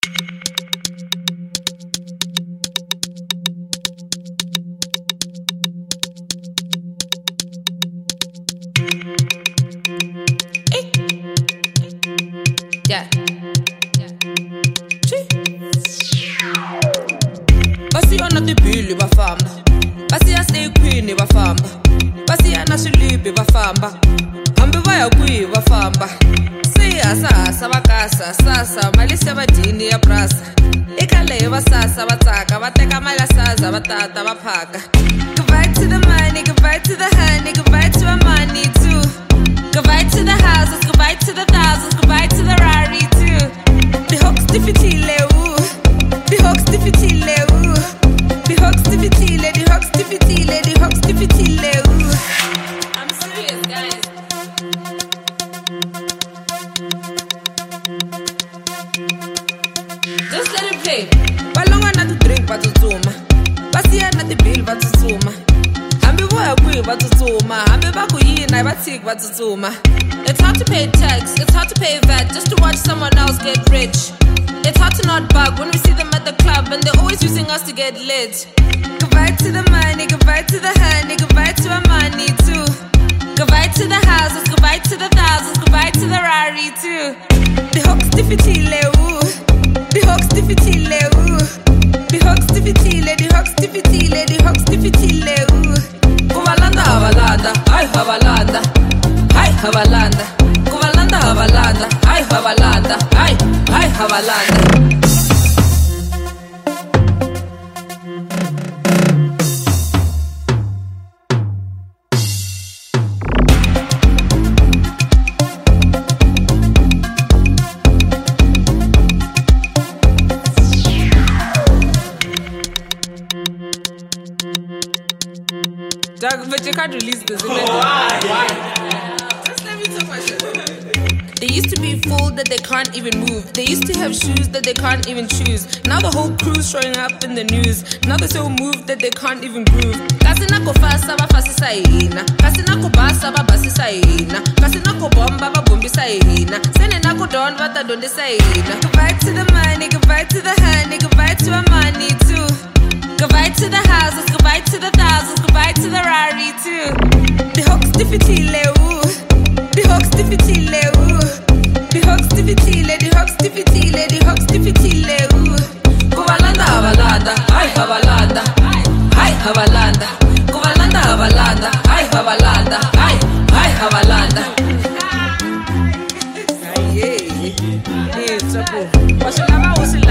Yeah. Basiyana tibili bafamba, basiya stay queen bafamba, basiyana swilipi bafamba, hambi vaya kwihi bafamba. Siya sasa vakasa sasa mali se vadini ya prasa, eka leyi vasasa va tsaka va teka mali ya saza va tata va phaka. Goodbye to the money, goodbye to the honey, goodbye to our money too. Goodbye to the houses, goodbye to the thousands, goodbye to the Rari too. The hooks diffitile, ooh. The hooks diffitile, ooh. The hooks diffitile, the hooks diffitile, the hooks diffitile, ooh. I'm serious, guys. Just let it play. Balonga na to drink batutuma, basiya na the bill batutuma. Hambi voya kwihi batutuma, hambi bakuyina bathiki batutuma. It's hard to pay tax, it's hard to pay VAT just to watch someone else get rich. It's hard to not bug when we see them at the club and they're always using us to get lit. Goodbye to the money, goodbye to the honey, goodbye to our money too. Goodbye to the houses, goodbye to the thousands, goodbye to the Rari too. The hooks diffitile, ooh. The hooks diffitile, ooh. The hooks diffitile, the hooks diffitile, the hooks diffitile, ooh. Kuvalanda havalanda, ay havalanda, ay havalanda. Kuvalanda havalanda, ay havalanda, ay havalanda. Doug, but you can't release this. Why? Just let me talk my shit. They used to be fooled that they can't even move. They used to have shoes that they can't even choose. Now the whole crew's showing up in the news. Now they're so moved that they can't even groove. Kasi nako fasa ba fasisa hina, kasi nako basa ba basisa hina, kasi nako bomba ba bombisa hina, sene nako don vata dondisa hina. Goodbye to the money, goodbye to the honey, goodbye to our money too. Goodbye to the houses, goodbye to the thousands, goodbye to the Rari too. The hooks diffitile, ooh. The hooks diffitile, ooh. The hooks diffitile, the hooks diffitile, the hooks diffitile, ooh. Kuvalanda havalanda, ay havalanda, ay havalanda. Kuvalanda havalanda, ay havalanda, ay havalanda. Ay, yeah. It's a cool.